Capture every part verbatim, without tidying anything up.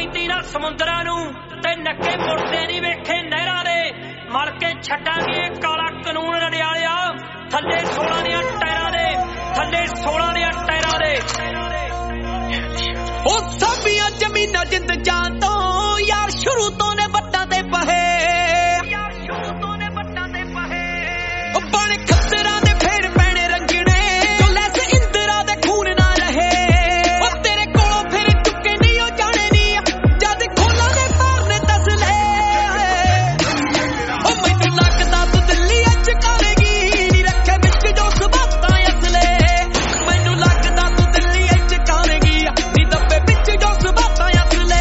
पैंती ना समुद्रां नूं ते नक्के मुड़दे नहीं वेखे नहरां दे मल के छड्डांगे काला कानून रड़ियालिया थल्ले सोलह दियां टायरां दे थल्ले सोलह दियां टायरां दे ओ साबियां जमीनां जिंद जान तो यार शुरू तो ने वट्टां ते पहे यार शुरू तो ने वट्टां ते पहे ओ बण खतरां दे फेर पैणे रंगणे जो लैस इंदरा दे खून ना रहे ओ तेरे कोलों फिर चुके नहीं ओ जाने नहीं जद खोलां दे पार ने दस ले ओ मैनू लगदा तू दिल्ली अच कावेगी नी रखे विच जो सबातां असले मैनू लगदा तू दिल्ली अच कावेगी नी दब्बे विच जो सबातां असले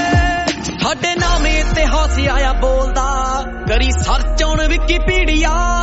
आया बोलदा करी सर्च ऑन विकीपीडिया।